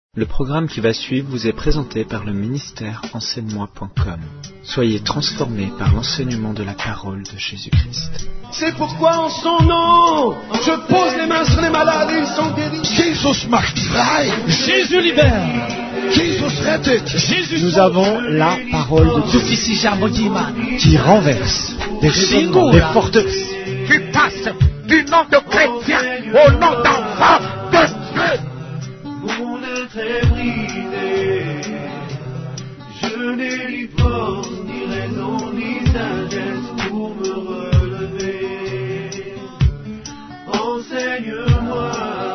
Le programme qui va suivre vous est présenté par le ministère enseigne-moi.com. Soyez transformés par l'enseignement de la parole de Jésus-Christ. C'est pourquoi en son nom, je pose les mains sur les malades et ils sont guéris. Jesus macht frei. Jésus libère. Jesus rettet. Nous avons la parole de Dieu qui renverse des raisonnements, des forteresses. Qui passe du nom de chrétien au nom d'enfant de Dieu. Mon être est brisé, je n'ai ni force, ni raison, ni sagesse pour me relever. Enseigne-moi,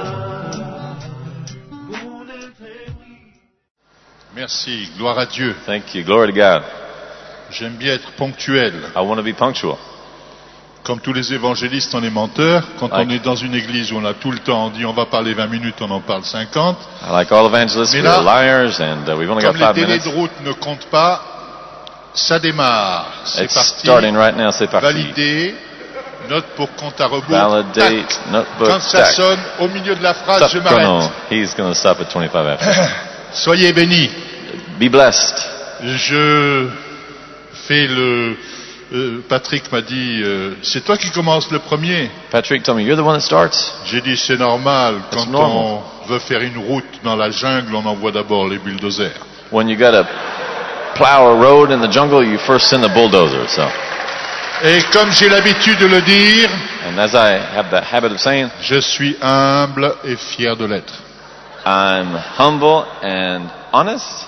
mon être est brisé. Merci, gloire à Dieu. Thank you. Glory to God. J'aime bien être ponctuel. I want to be punctual. Comme tous les évangélistes, on est menteurs. Quand on est dans une église où on a tout le temps, on dit on va parler 20 minutes, on en parle 50. I like all evangelists, Mais we're là, liars, and we've only got comme les 5 délais minutes. de route ne comptent pas, ça démarre. C'est It's parti. starting right now, c'est parti. Validé. Note pour compte à rebours. Validate, Tac. notebook, Quand ça tac. sonne, au milieu de la phrase, Stop, je m'arrête. no, he's going to stop at 25 after. Soyez bénis. Be blessed. Je fais le... Patrick m'a dit, c'est toi qui commences le premier. Patrick told me, you're the one that starts. J'ai dit, c'est normal. It's Quand normal. on veut faire une route dans la jungle, on envoie d'abord les bulldozers. When you got to plow a road in the jungle, you first send the bulldozer. So, Et comme j'ai l'habitude de le dire, and as I have the habit of saying, je suis humble et fier de l'être. I'm humble and honest.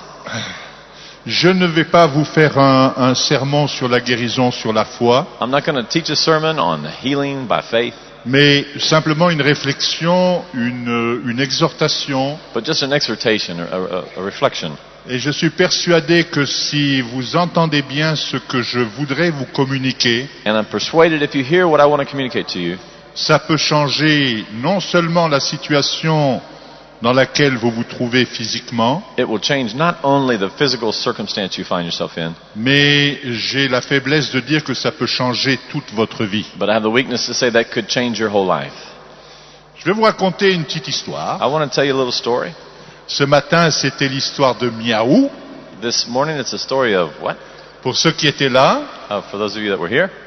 Je ne vais pas vous faire un sermon sur la guérison, sur la foi, I'm not going to teach a sermon on healing by faith, mais simplement une réflexion, une exhortation. but just an exhortation, a reflection. Et je suis persuadé que si vous entendez bien ce que je voudrais vous communiquer, And I'm persuaded if you hear what I want to communicate to you, ça peut changer non seulement la situation dans laquelle vous vous trouvez physiquement, it will change not only the physical circumstance you find yourself in, mais j'ai la faiblesse de dire que ça peut changer toute votre vie. but I have the weakness to say that could change your whole life. Je vais vous raconter une petite histoire. I want to tell you a little story. Ce matin, c'était l'histoire de Miaou. This morning it's a story of what? Pour ceux qui étaient là, For those of you that were here.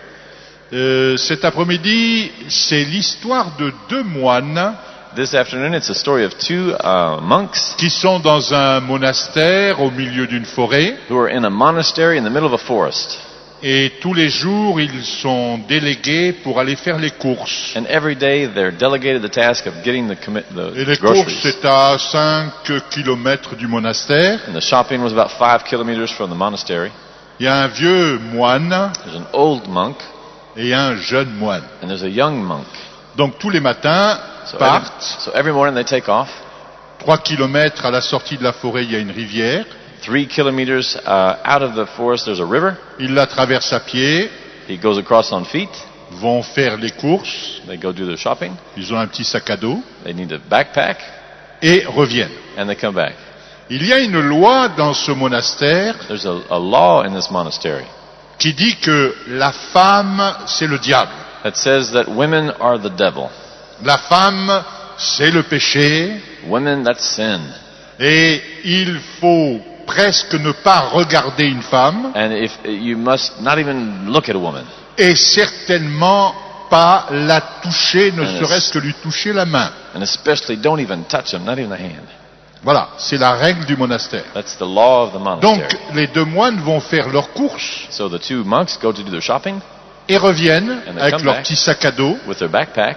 cet après-midi, c'est l'histoire de deux moines This afternoon it's a story of two monks qui sont dans un monastère au milieu d'une forêt. who are in a monastery in the middle of a forest. Et tous les jours, ils sont délégués pour aller faire les courses. And every day they're delegated the task of getting Et the les courses, groceries. c'est à 5 kilomètres du monastère. And the shopping was about 5 kilometers from the monastery. Il y a un vieux moine There's an old monk et un jeune moine. and there's a young monk. Donc tous les matins, partent. So every morning they take off. 3 kilomètres à la sortie de la forêt, il y a une rivière. 3 kilometers out of the forest there's a river. Ils la traversent à pied, He goes across on feet. vont faire les courses. They go do their shopping. Ils ont un petit sac à dos They need a backpack et reviennent. and they come back. Il y a une loi dans ce monastère There's a law in this monastery qui dit que la femme, c'est le diable. that says that women are the devil. La femme, c'est le péché. Women, that's sin. Et il faut presque ne pas regarder une femme And if you must not even look at a woman. et certainement pas la toucher, ne And serait-ce que lui toucher la main. And especially don't even touch them, not even the hand. Voilà, c'est la règle du monastère. That's the law of the Donc, monastery. les deux moines vont faire leurs courses So the two monks go to do their shopping et reviennent And they avec come leur back. petit sac à dos. with their backpack.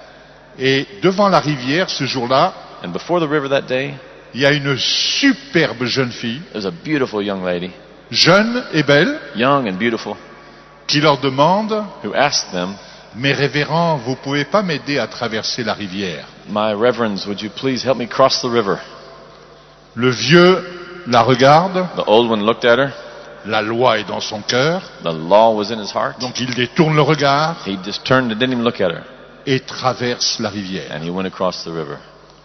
Et devant la rivière, ce jour-là, And before the river that day, il y a une superbe jeune fille, there's a beautiful young lady, jeune et belle, young and beautiful, qui leur demande who asked them, « Mes révérends, vous pouvez pas m'aider à traverser la rivière ?» My reverends, would you please help me cross the river? Le vieux la regarde, The old one looked at her. la loi est dans son cœur, The law was in his heart. donc il détourne le regard He just turned and didn't even look at her. et traverse la rivière. And he went across the river.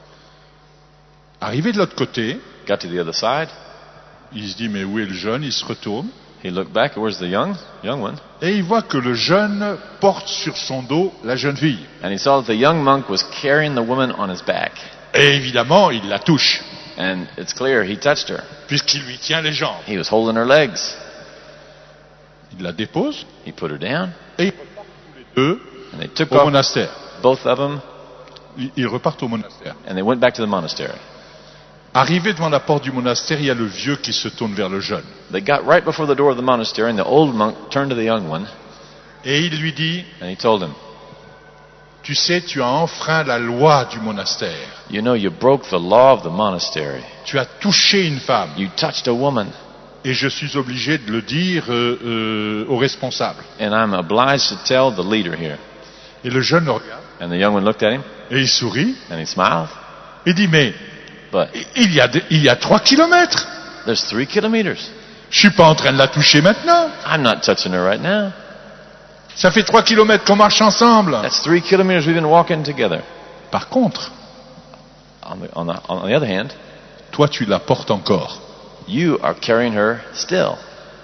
Arrivé de l'autre côté, Got to the other side. il se dit « Mais où est le jeune ?» Il se retourne He looked back. Where's the young one? et il voit que le jeune porte sur son dos la jeune fille. And he saw that the young monk was carrying the woman on his back. Et évidemment, il la touche. And it's clear he touched her. puisqu'il lui tient les jambes. He was holding her legs. Il la dépose He put her down, et ils repartent tous les deux and they took au off, monastère. both of them, Ils repartent au monastère. and they went back to the monastery. Arrivé devant la porte du monastère, il y a le vieux qui se tourne vers le jeune. They got right before the door of the monastery, and the old monk turned to the young one, Et il lui dit, and he told him, tu sais, tu as enfreint la loi du monastère. you know, you broke the law of the monastery. Tu as touché une femme. You touched a woman, Et je suis obligé de le dire aux responsables. and I'm obliged to tell the leader here. Et le jeune le regarde And the young one looked at him, et il sourit. and he smiled, Il dit, mais but il y a 3 kilomètres. there's 3 kilometers. Je suis pas en train de la toucher maintenant. I'm not touching her right now. Ça fait 3 kilomètres qu'on marche ensemble. That's 3 kilometers we've been walking together. Par contre, On the other hand, toi tu la portes encore. you are carrying her still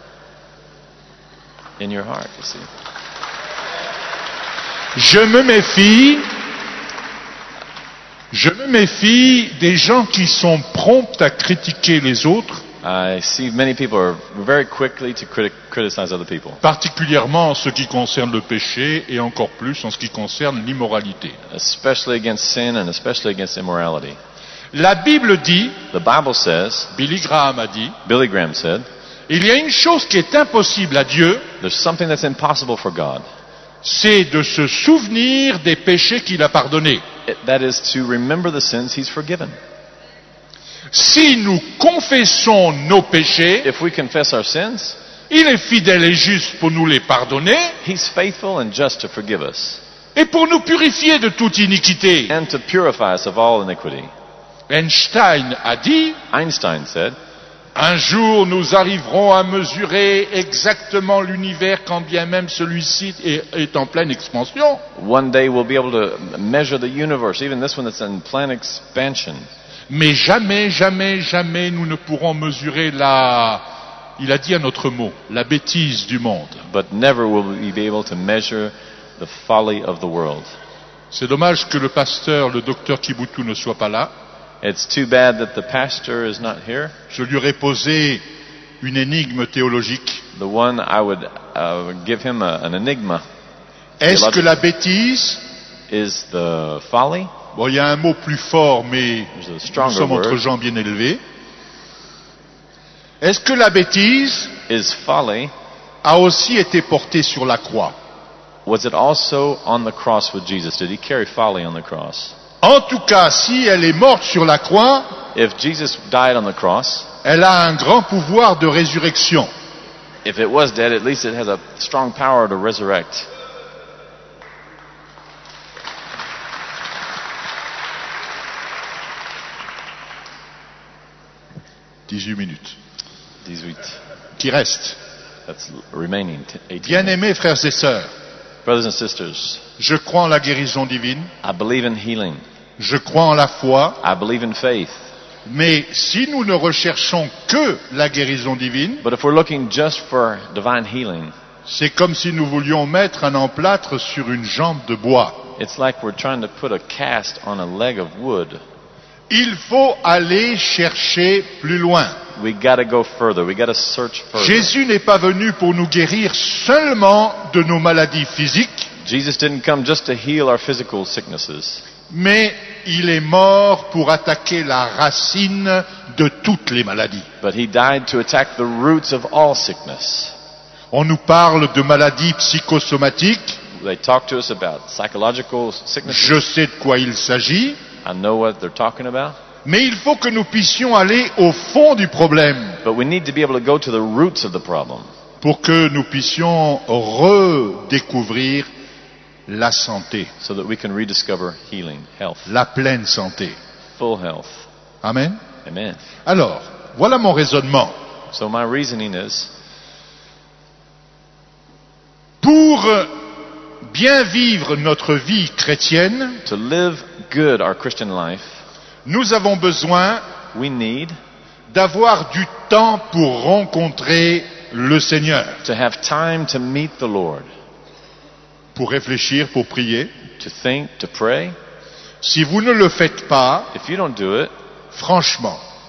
in your heart, you see. Je me méfie des gens qui sont prompts à critiquer les autres, I see many people are very quickly to criticize other people, particulièrement en ce qui concerne le péché et encore plus en ce qui concerne l'immoralité. especially against sin and especially against immorality. La Bible dit, The Bible says, Billy Graham a dit, Billy Graham said, il y a une chose qui est impossible à Dieu, there's something that's impossible for God. c'est de se souvenir des péchés qu'il a pardonnés. That is to remember the sins he's forgiven. Si nous confessons nos péchés, If we confess our sins, il est fidèle et juste pour nous les pardonner he's faithful and just to forgive us et pour nous purifier de toute iniquité. and to purify us of all iniquity. Einstein a dit, Einstein said, un jour nous arriverons à mesurer exactement l'univers quand bien même celui-ci est en pleine expansion. one day we'll be able to measure the universe, even this one that's in planned expansion. Mais jamais, jamais, jamais nous ne pourrons mesurer il a dit un autre mot, la bêtise du monde. But never will we be able to measure the folly of the world. C'est dommage que le pasteur, le docteur Kibutu ne soit pas là. It's too bad that the pastor is not here. Je lui aurais posé une énigme théologique. The one I would give him an enigma. Est-ce que la bêtise, Is the folly? bon, il y a un mot plus fort, mais There's a nous stronger sommes entre word. gens bien élevés. Est-ce que la bêtise Is folly? a aussi été portée sur la croix? Was it also on the cross with Jesus? Did he carry folly on the cross? En tout cas, si elle est morte sur la croix, If Jesus died on the cross, elle a un grand pouvoir de résurrection. if it was dead, at least it has a strong power to resurrect. « 18 minutes. 18. Qui reste. That's remaining 18. Bien-aimés frères et sœurs, Brothers and sisters, je crois en la guérison divine, I believe in healing. je crois en la foi, I believe in faith. mais si nous ne recherchons que la guérison divine, But if we're looking just for divine healing, c'est comme si nous voulions mettre un emplâtre sur une jambe de bois. it's like we're trying to put a cast on a leg of wood. Il faut aller chercher plus loin. We got to go further. We got to search further. Jésus n'est pas venu pour nous guérir seulement de nos maladies physiques, Jesus didn't come just to heal our physical sicknesses, mais il est mort pour attaquer la racine de toutes les maladies. but he died to attack the roots of all sickness. On nous parle de maladies psychosomatiques. They talk to us about psychological sicknesses. Je sais de quoi il s'agit, I know what they're talking about, mais il faut que nous puissions aller au fond du problème but we need to be able to go to the roots of the problem pour que nous puissions redécouvrir la santé, so that we can rediscover healing, health, la pleine santé. full health. Amen. Amen. Alors, voilà mon raisonnement. So my reasoning is, Pour bien vivre notre vie chrétienne, to live good our Christian life, nous avons besoin we need d'avoir du temps pour rencontrer le Seigneur, to have time to meet the Lord, pour réfléchir, pour prier. to think, to pray. Si vous ne le faites pas, If you don't do it, franchement,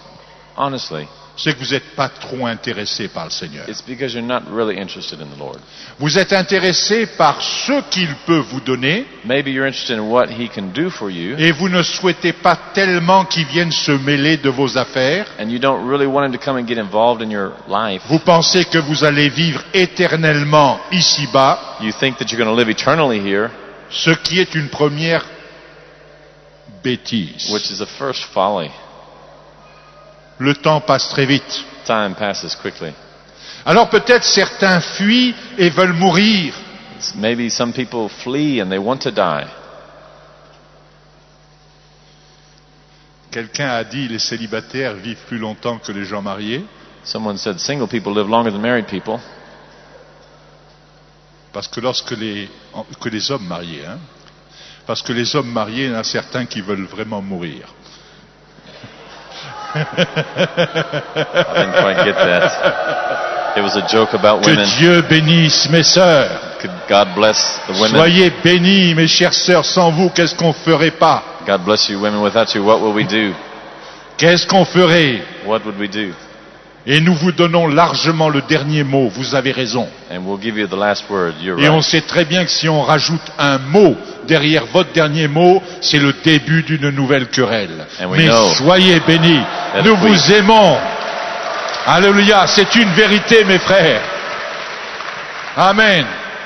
honestly, c'est que vous n'êtes pas trop intéressé par le Seigneur. it's because you're not really interested in the Lord. Vous êtes intéressé par ce qu'il peut vous donner Maybe you're interested in what He can do for you, et vous ne souhaitez pas tellement qu'il vienne se mêler de vos affaires. and you don't really want Him to come and get involved in your life. Vous pensez que vous allez vivre éternellement ici-bas, You think that you're going to live eternally here, ce qui est une première bêtise. which is the first folly. Le temps passe très vite. Time passes quickly. Alors peut-être certains fuient et veulent mourir. Maybe some people flee and they want to die. Quelqu'un a dit les célibataires vivent plus longtemps que les gens mariés, Someone said single people live longer than married people. parce que que les hommes mariés, parce que les hommes mariés, il y en a certains qui veulent vraiment mourir. I didn't quite get that. It was a joke about Que women. Dieu bénisse mes sœurs. Could God bless the women? Soyez bénis, mes chères sœurs. Sans vous, qu'est-ce qu'on ferait pas? God bless you, women. Without you, what will we do? Qu'est-ce qu'on ferait? What would we do? Et nous vous donnons largement le dernier mot. Vous avez raison. And we'll give you the last word. You're Et on right. sait très bien que si on rajoute un mot derrière votre dernier mot, c'est le début d'une nouvelle querelle. And we Mais know soyez bénis. that Nous we- vous aimons. Alléluia. C'est une vérité, mes frères. Amen.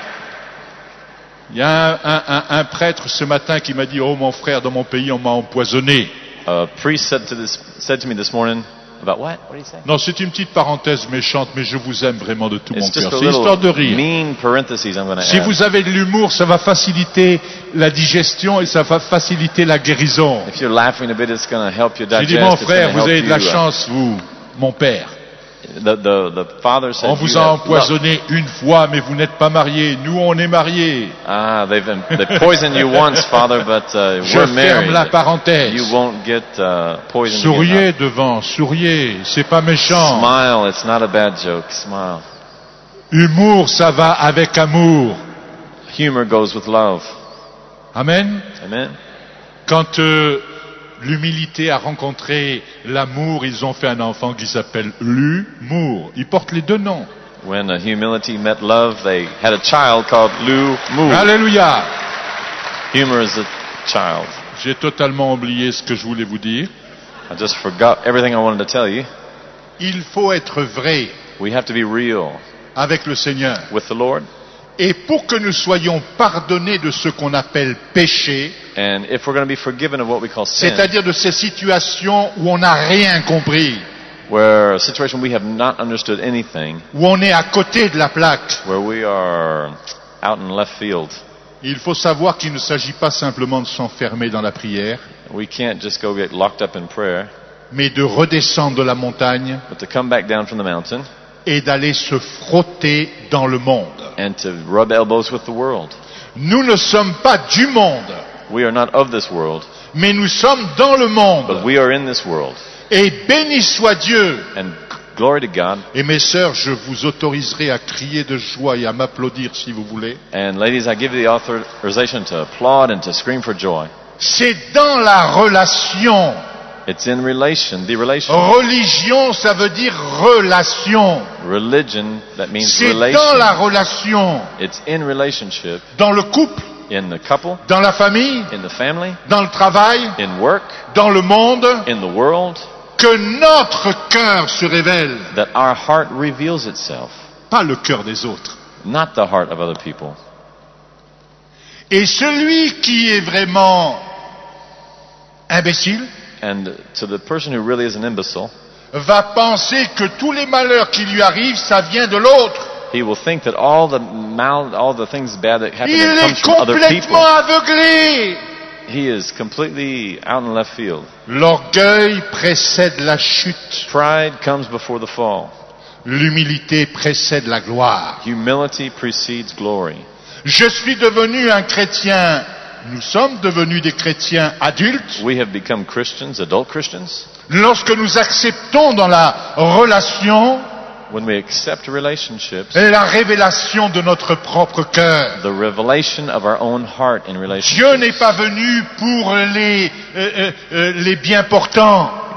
Il y a un prêtre ce matin qui m'a dit, oh mon frère, dans mon pays, on m'a empoisonné. A priest said to me this morning about what? What did he say? Non, c'est une petite parenthèse méchante, mais je vous aime vraiment de tout mon It's just cœur. a C'est histoire de little rire. mean parentheses I'm going to Si add. vous avez de l'humour, ça va faciliter la digestion et ça va faciliter la guérison. If you're laughing a bit, it's going to help you J'ai digest. dit, mon It's frère, gonna vous avez help de la you, chance, vous, mon père. The father said On vous you a have empoisonné une fois, mais vous n'êtes pas mariés. Nous, on est mariés. they poisoned you once, Father, but Je we're ferme married. la parenthèse. You won't get poisoned Souriez again. devant, souriez. C'est pas méchant. Smile. It's not a bad joke. Smile. Humour, ça va avec amour. Humor goes with love. Amen. Amen. Quand l'humilité a rencontré l'amour, ils ont fait un enfant qui s'appelle l'humour. Il porte les deux noms. When humility met love, they had a child called Lou Moo. Alléluia. Humor is a child. J'ai totalement oublié ce que je voulais vous dire. I just forgot everything I wanted to tell you. Il faut être vrai We have to be real avec le Seigneur. with the Lord. Et pour que nous soyons pardonnés de ce qu'on appelle péché, And if we're going to be forgiven of what we call sin, c'est-à-dire de ces situations où on n'a rien compris, where a situation we have not understood anything, où on est à côté de la plaque, where we are out in left field, il faut savoir qu'il ne s'agit pas simplement de s'enfermer dans la prière, we can't just go get locked up in prayer, mais de redescendre de la montagne but to come back down from the mountain et d'aller se frotter dans le monde. and to rub elbows with the world. Nous ne sommes pas du monde, We are not of this world, mais nous sommes dans le but monde. we are in this world. Et béni soit Dieu. And glory to God. Et mes sœurs, je vous autoriserai à crier de joie et à m'applaudir si vous voulez. And ladies, I give you the authorization to applaud and to scream for joy. C'est dans la relation. It's in relation, the relation. Religion, ça veut dire relation. Religion, that means C'est dans la relation. relation. It's in relationship, Dans le couple, in the couple, dans la famille, in the family, dans le travail, in work, dans le monde, in the world, que notre cœur se révèle. that our heart reveals itself, Pas le cœur des autres. not the heart of other people. Et celui qui est vraiment imbécile And to the person who really is an imbecile, va penser que tous les malheurs qui lui arrivent, ça vient de l'autre. he will think that all the things bad that happen Il to him comes est from other people. complètement aveuglé. He is completely out in left field. L'orgueil précède la chute. Pride comes before the fall. L'humilité précède la gloire. Humility precedes glory. Je suis devenu un chrétien. Nous sommes devenus des chrétiens adultes We have become Christians, adult Christians, lorsque nous acceptons dans la relation when we accept relationships, la révélation de notre propre cœur. the revelation of our own heart in Dieu relationships. n'est pas venu pour les bien portants.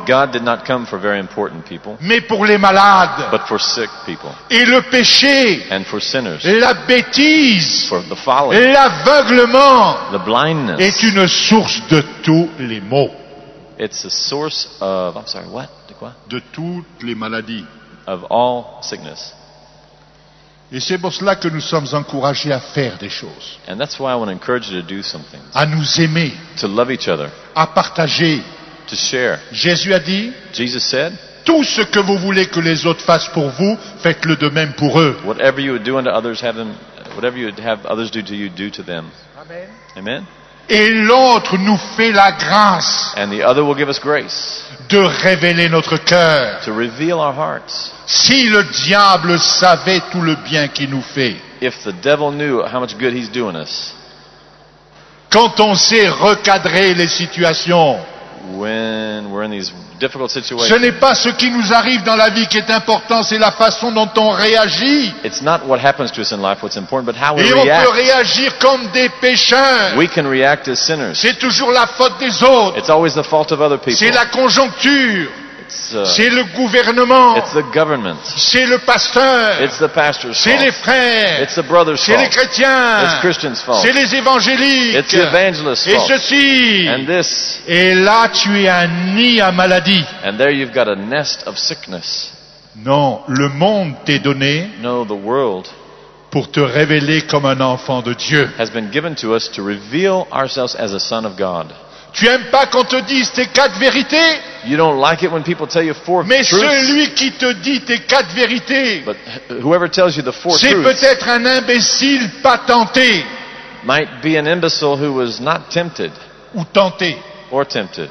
God did not come for very important people, mais pour les malades. but for sick people Et le péché, and for sinners, la bêtise, for the folly, l'aveuglement the blindness. est une source de tous les maux, It's the source of, I'm sorry, what? De quoi? de toutes les maladies. Of all sickness. Et c'est pour cela que nous sommes encouragés à faire des choses, And that's why I want to encourage you to do something. à nous aimer, To love each other, à partager. to share. Jésus a dit, Jesus said, tout ce que vous voulez que les autres fassent pour vous, faites-le de même pour eux. whatever you would do unto others, whatever you would have others do to you, do to them. Amen? Et l'autre nous fait la grâce And the other will give us grace de révéler notre cœur. to reveal our hearts. Si le diable savait tout le bien qu'il nous fait, If the devil knew how much good he's doing us, quand on sait recadrer les situations, when we're in these difficult ce situations, n'est pas ce qui nous arrive dans la vie qui est important, c'est la façon dont on réagit. it's not what happens to us in life what's important, but how we Et on peut react. réagir comme des pécheurs. We can react as sinners. C'est toujours la faute des autres. It's always the fault of other people. C'est la conjoncture. It's C'est le gouvernement. the government. C'est le pasteur. It's the pastor's C'est les fault. frères. It's the brother's C'est les fault. chrétiens. It's Christians' fault. C'est les évangéliques. It's the evangelist's Et fault. ceci. And this. Et là, tu es un nid à maladie. And there you've got a nest of sickness. Non, le monde t'est donné No, the world pour te révéler comme un enfant de Dieu. has been given to us to reveal ourselves as a son of God. Tu aimes pas qu'on te dise tes 4 vérités, You don't like it when people tell you 4 mais truths, celui qui te dit tes 4 vérités, but whoever tells you the 4 c'est truths peut-être un imbécile pas tenté might be an imbecile who was not tempted ou tenté. or tempted.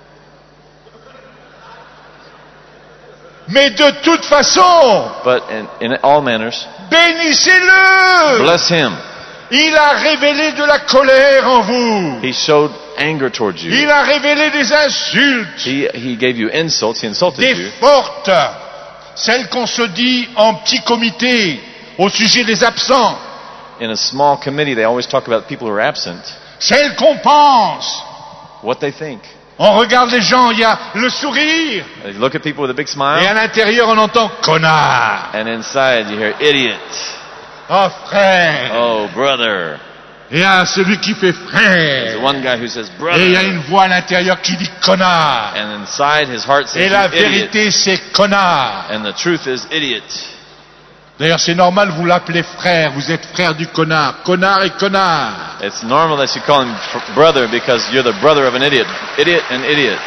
Mais de toute façon, But in all manners, bénissez-le. bless him. Il a révélé de la colère en vous. He showed anger towards you. Il a révélé des insultes, He gave you insults. He insulted des you. fortes, celles qu'on se dit en petit comité au sujet des absents, In a small committee, they always talk about people who are absent, celles qu'on pense. what they think. On regarde les gens, il y a le sourire, They look at people with a big et smile, à l'intérieur on entend connard. and inside you hear idiot. Oh frère. Oh, brother. Et il y a celui qui fait There's frère. one guy who says Et il y a brother, une voix à l'intérieur qui dit connard. and inside his heart Et says la you idiot. vérité c'est connard. And the truth is idiot. D'ailleurs c'est normal, vous l'appelez frère, vous êtes frère du connard. Connard et connard. It's normal that you call him brother because you're the brother of an idiot. Idiot and idiot.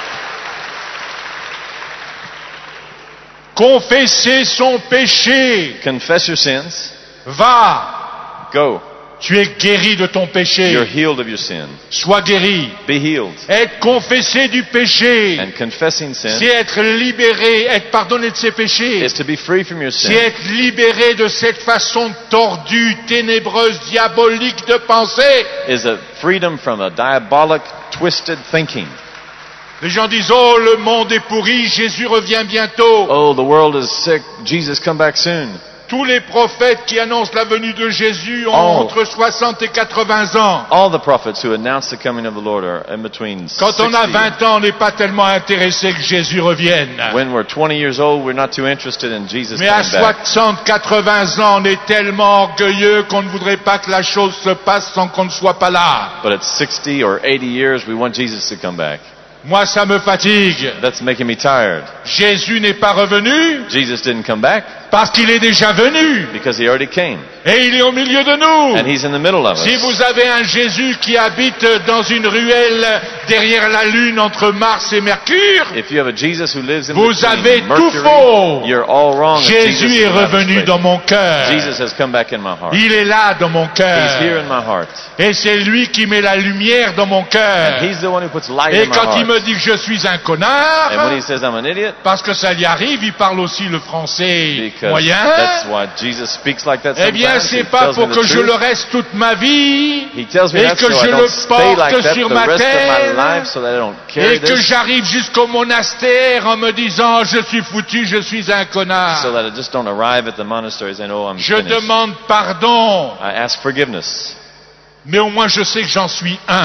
Confesser son péché. Confess your sins. Va. Go. Tu es guéri de ton péché. You're healed of your sin. Sois guéri. Be healed. Être confessé du péché, And confessing sin c'est être libéré, être pardonné de ses péchés. is to be free from your C'est sin. être libéré de cette façon tordue, ténébreuse, diabolique de penser. Is a freedom from a diabolic, twisted thinking. Les gens disent, oh, le monde est pourri, Jésus revient bientôt. Oh, the world is sick. Jesus, come back soon. Tous les prophètes qui annoncent la venue de Jésus ont Oh. entre 60 et 80 ans. All the prophets who announce the coming of the Lord are in between Quand on a 60. 20 ans, on n'est pas tellement intéressé que Jésus revienne. When we're 20 years old, we're not too interested in Jesus Mais à coming back. 60, 80 ans, on est tellement orgueilleux qu'on ne voudrait pas que la chose se passe sans qu'on ne soit pas là. But at 60 or 80 years, we want Jesus to come back. Moi, ça me fatigue. That's making me tired. Jésus n'est pas revenu Jesus didn't come back parce qu'il est déjà venu. because he already came. Et il est au milieu de nous. And he's in the middle of Si us. vous avez un Jésus qui habite dans une ruelle derrière la Lune entre Mars et Mercure, If you have a Jesus who lives in vous between avez tout Mercury, faux. you're all wrong. if Jesus Jésus is est in outer revenu space. dans mon cœur. Jesus has come back in my heart. Il est là dans mon He's here cœur. in my heart. Et c'est lui qui met la lumière dans mon And cœur. he's the one who puts light Et in my quand il heart. me dit que je suis un And when connard, he says I'm an idiot, parce que ça lui arrive, il parle aussi le français because moyen, that's why Jesus speaks like that eh bien sometimes. c'est He pas tells me pour the que je truth. le reste toute ma vie, He tells me et that que so I je don't le stay like porte that sur the ma rest of my terre, life so that I don't carry et que this, j'arrive jusqu'au monastère en me disant je suis foutu, je suis un so connard. that I just don't arrive at the monastery saying, oh, I'm Je finished. demande pardon, I ask forgiveness, mais au moins je sais que j'en suis un.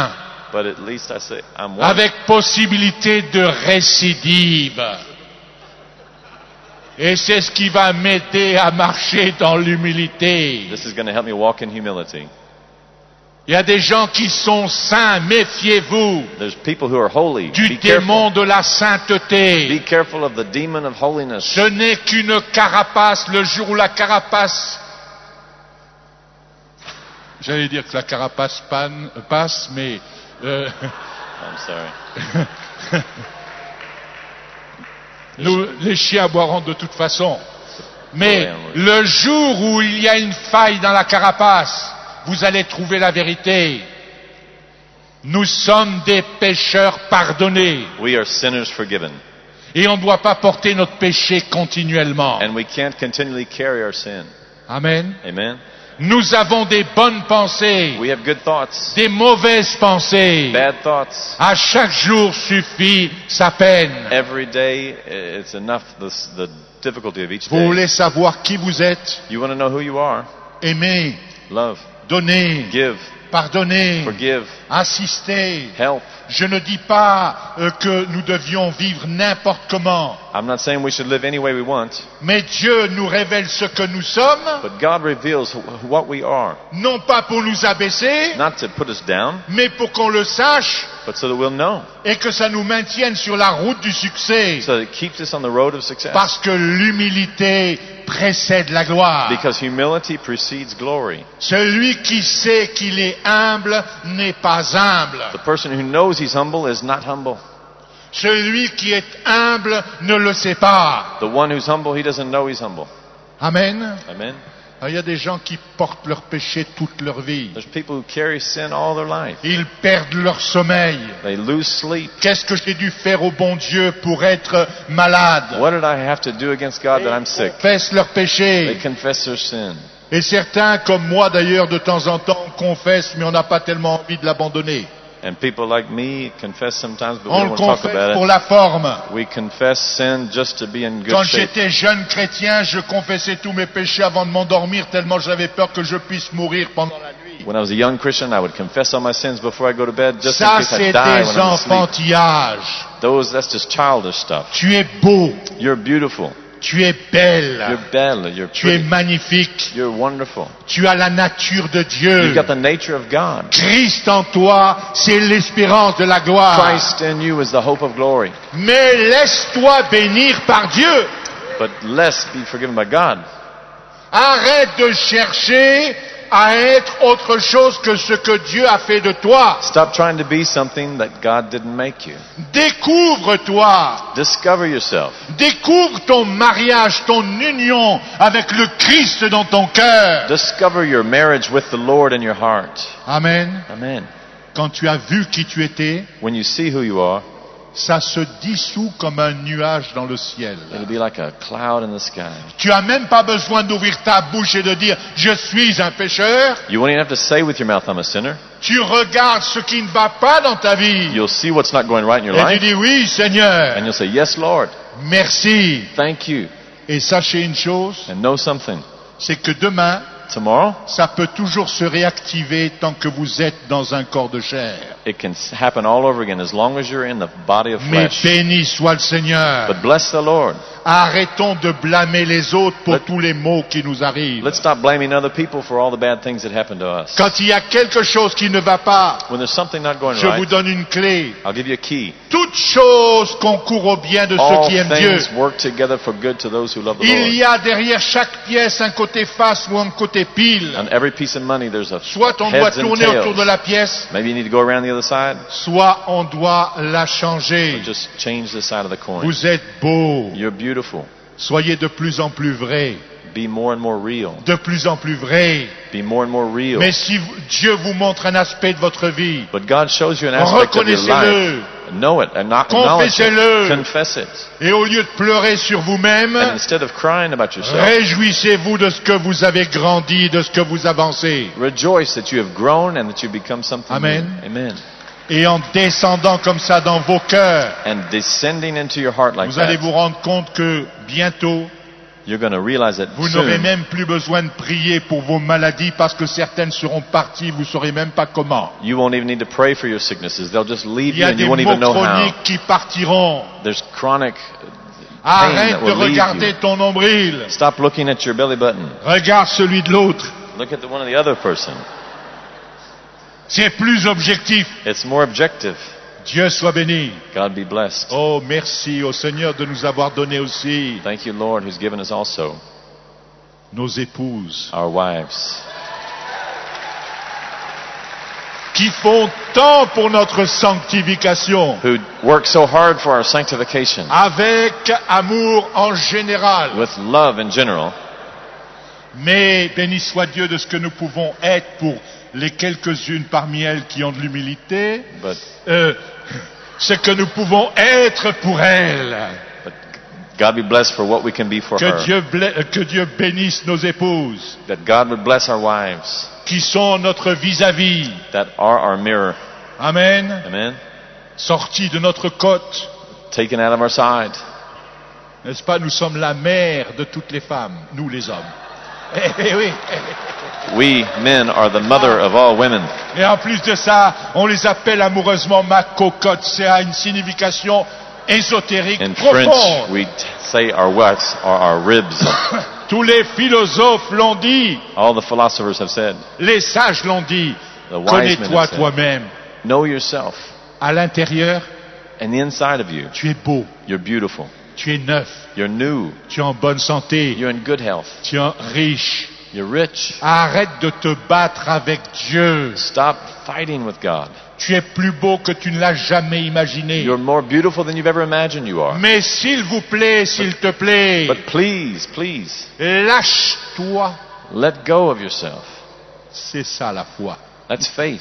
But at least I say, I'm one. avec possibilité de récidive. Et c'est ce qui va m'aider à marcher dans l'humilité. This is going to help me walk in humility. Il y a des gens qui sont saints, méfiez-vous There's people who are holy. du Be careful. démon de la sainteté. Be careful of the demon of holiness. Ce n'est qu'une carapace. Le jour où la carapace... J'allais dire que la carapace passe, mais... I'm sorry. Nous, les chiens boiront de toute façon. Mais le jour où il y a une faille dans la carapace, vous allez trouver la vérité. Nous sommes des pécheurs pardonnés. We are sinners forgiven. Et on ne doit pas porter notre péché continuellement. And we can't continually carry our sin. Amen. Amen. Nous avons des bonnes pensées, We have good thoughts. des mauvaises pensées. Bad thoughts. À chaque jour suffit sa peine. Every day, it's enough, the difficulty of each Vous day. voulez savoir qui vous êtes? You want to know who you are? Aimer, Love. donner, Give. pardonner, Forgive. assister. Help. Je ne dis pas que nous devions vivre n'importe comment, I'm not saying we should live any way we want, mais Dieu nous révèle ce que nous sommes, but God reveals what we are. non pas pour nous abaisser, Not to put us down, mais pour qu'on le sache but so that we'll know. et que ça nous maintienne sur la route du succès. So that it keeps us on the road of success. Parce que l'humilité précède la gloire. Because humility precedes glory. Celui qui sait qu'il est humble n'est pas humble. The person who knows he's humble is not humble. Celui qui est humble ne le sait pas. The one who's humble, he doesn't know he's humble. Amen. Amen. Il y a des gens qui portent leur péché toute leur vie. There's people who carry sin all their life. Ils perdent leur sommeil. They lose sleep. Qu'est-ce que j'ai dû faire au bon Dieu pour être malade? What did I have to do against God that I'm Ils sick? confessent leur They péché. confess their sin. Et certains, comme moi d'ailleurs, de temps en temps, confessent, mais on n'a pas tellement envie de l'abandonner. And people like me confess sometimes, but we On don't le want to talk confesse about pour it. la forme. We confess sin just to be in Quand good shape. j'étais jeune chrétien, je confessais tous mes péchés avant de m'endormir, tellement j'avais peur que je puisse mourir pendant la nuit. When I was a young Christian, I would confess all my sins before I go to bed, just in Ça, case I c'est die when des I'm asleep. enfantillages. That's just childish stuff. Tu es beau, You're beautiful. tu es belle, You're belle. You're tu es pretty. magnifique, You're wonderful. tu as la nature de Dieu. You've got the nature of God. Christ en toi, c'est l'espérance de la gloire. Christ in you is the hope of glory. Mais laisse-toi bénir par Dieu. But lest be forgiven by God. Arrête de chercher à être autre chose que ce que Dieu a fait de toi. Stop trying to be something that God didn't make you. Découvre-toi. Discover yourself. Découvre ton mariage, ton union avec le Christ dans ton cœur. Discover your marriage with the Lord in your heart. Amen. Amen. Quand tu as vu qui tu étais, When you see who you are, ça se dissout comme un nuage dans le ciel. it'll be like a cloud in the sky. Tu as même pas besoin d'ouvrir ta bouche et de dire « Je suis un pécheur ». You won't even have to say with your mouth, I'm a sinner. Tu regardes ce qui ne va pas dans ta vie. You'll see what's not going right in your Et tu life, dis « Oui, Seigneur, and you'll say, yes, Lord, merci ». thank you. Et sachez une chose, And know something. c'est que demain, Tomorrow, ça peut toujours se réactiver tant que vous êtes dans un corps de chair. it can happen all over again as long as you're in the body of Mais flesh. béni soit le Seigneur. But bless the Lord. Arrêtons de blâmer les autres pour Let- tous les maux qui nous arrivent. Let's stop blaming other people for all the bad things that happen to us. Quand il y a quelque chose qui ne va pas, When there's something not going je vous right, donne une clé. I'll give you a key. Toutes choses concourent au bien de ceux All qui aiment Dieu. things work together for good to those who love the Il y Lord. a derrière chaque pièce un côté face ou un côté pile. On every piece of money, there's a Soit on doit heads and tourner autour de tails. la pièce, Maybe you need to go around the other side, soit on doit la changer. or just change the side of the coin. Vous êtes beau. You're beautiful. Soyez de plus en plus vrai. Be more and more real. De plus en plus vrai. Be more and more real. Mais si Dieu vous montre un aspect de votre vie, But God shows you an aspect of your reconnaissez-le. life. Know it and not acknowledge Confessez-le. it. Confess it. Et au lieu de pleurer sur vous-même, And instead of crying about yourself, réjouissez-vous de ce que vous avez grandi, de ce que vous avancez. rejoice that you have grown and that you become something Amen. new. Amen. Et en descendant comme ça dans vos cœurs, And descending into your heart like vous allez that, vous rendre compte que bientôt, you're going to realize that Vous n'aurez soon même plus besoin de prier pour vos maladies parce que certaines seront parties, vous ne saurez même pas comment. you won't even need to pray for your sicknesses. They'll just leave Il y you a and des you won't maux even know how. chroniques qui partiront. There's chronic pain Arrête that de will leave regarder you. ton nombril. Stop looking at your belly button. Regarde celui de l'autre. Look at the one of the other person. C'est plus objectif. It's more objective. Dieu soit béni. God be blessed. Oh, merci au Seigneur de nous avoir donné aussi Thank you, Lord, who's given us also nos épouses our wives qui font tant pour notre sanctification, who work so hard for our sanctification avec amour en général. with love in general. Mais béni soit Dieu de ce que nous pouvons être pour les quelques-unes parmi elles qui ont de l'humilité, But ce que nous pouvons être pour elles. God be blessed for what we can be for her. Que Dieu bénisse nos épouses, That God would bless our wives qui sont notre vis-à-vis. that are our mirror. Amen. Amen. Sortis de notre côte. Taken out of our side. N'est-ce pas, nous sommes la mère de toutes les femmes, nous les hommes. Eh oui. We men are the mother of all women. Et en plus de ça, on les appelle amoureusement ma cocotte. C'est à une signification ésotérique In profonde. French, we say our wets are our ribs. Tous les philosophes l'ont dit, All the philosophers have said, les sages l'ont dit. the wise men Connais-toi have said, toi-même. know yourself. À l'intérieur, And the inside of you, tu es beau, you're beautiful. tu es neuf, You're new. tu es en bonne santé, You're in good health. tu es riche. You're rich. Arrête de te battre avec Dieu. Stop fighting with God. Tu es plus beau que tu ne l'as jamais imaginé. You're more beautiful than you've ever imagined you are. Mais s'il vous plaît, s'il te plaît, But please, please, lâche-toi. let go of yourself. C'est ça la foi. That's faith.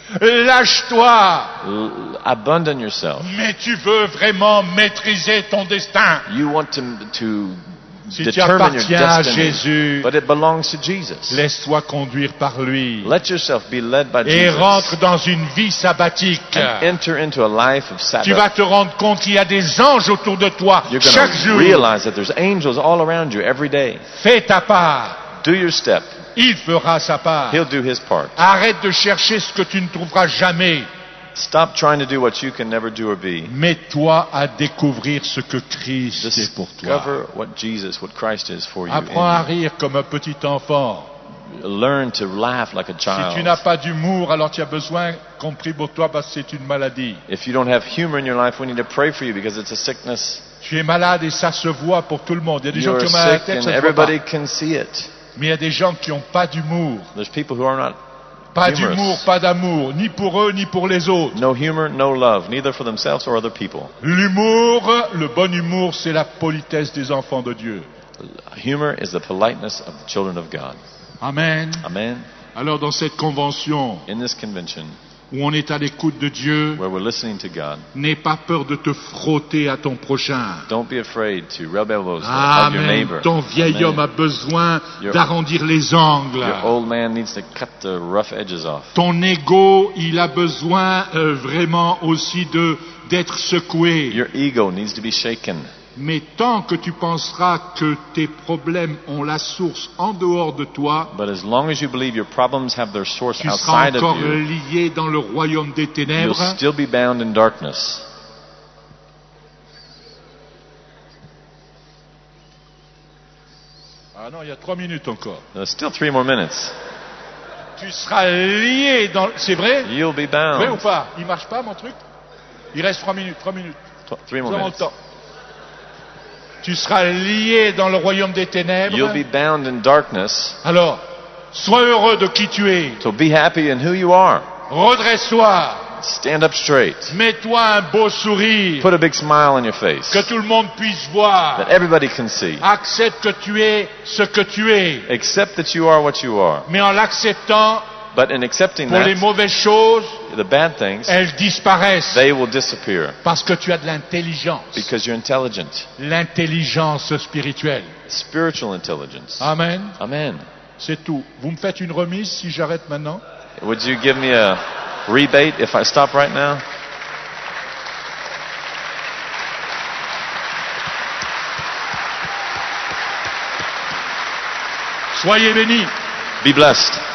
Lâche-toi. Abandon yourself. Mais tu veux vraiment maîtriser ton destin. You want to Si tu determine your appartiens à destiny, Jésus, but it belongs to Jesus. laisse-toi conduire par lui. Let yourself be led by Et Jesus rentre dans une vie sabbatique. and enter into a life of Tu vas Sabbath. te rendre compte qu'il y a des anges autour de toi You're chaque going to jour. realize that there's angels all around you every day. Fais ta part. Do your step. Il fera sa part. He'll do his part. Arrête de chercher ce que tu ne trouveras jamais. Stop trying to do what you can never do or be. Mets-toi à découvrir ce que Christ est pour toi. Discover what Jesus, what Christ is for you. Apprends à in rire comme un petit enfant. you. Learn to laugh like a Si tu child. n'as pas d'humour, alors tu as besoin qu'on prie pour toi parce que c'est une maladie. If you don't have humor in your life, we need to pray for you because it's a sickness. Tu es malade et ça se voit pour tout le monde. Il y a des gens You're qui ont mal à la sick tête, and ça ne se voit pas. everybody can see it. Mais il y a des gens qui n'ont pas d'humour. There's people who are not Pas humorous. d'humour, pas d'amour, ni pour eux, ni pour les autres. No humor, no love, neither for themselves or other people. L'humour, le bon humour, c'est la politesse des enfants de Dieu. Humor is the politeness of the children of God. Amen. Amen. Alors dans cette convention In this convention, où on est à l'écoute de Dieu, where we're listening to God, n'aie pas peur de te frotter à ton prochain. don't be afraid to rub elbows with your Amen. neighbor. Ton vieil Amen. homme a besoin Your- d'arrondir les angles. Your old man needs to cut the rough edges off. Ton ego, il a besoin vraiment aussi d'être secoué. Your ego needs to be shaken. Mais tant que tu penseras que tes problèmes ont la source en dehors de toi, But as long as you believe your problems have their source tu seras outside encore of you, lié dans le royaume des you'll ténèbres. still be bound in darkness. Ah non, il y a 3 minutes encore. There's still 3 more minutes. Tu seras lié dans... C'est vrai? You'll be Vrai ou bound. pas? Il marche pas mon truc? Il reste 3 minutes, 3 minutes. 3 Nous more avons le minutes. temps. Tu seras lié dans le royaume des ténèbres. You'll be bound in darkness. Alors, sois heureux de qui tu es. So be happy in who you are. Redresse-toi. Stand up straight. Mets-toi un beau sourire. Put a big smile on your face. Que tout le monde puisse voir. That everybody can see. Accepte que tu es ce que tu es. Accept that you are what you are. Mais en l'acceptant, But in accepting pour les that, mauvaises choses, the bad things, elles disparaissent. they will disappear Parce que tu as de l'intelligence. because you're intelligent. L'intelligence spirituelle. Spiritual intelligence. Amen. Amen. C'est tout. Vous me faites une remise si j'arrête maintenant? Would you give me a rebate if I stop right now? Soyez bénis. Be blessed.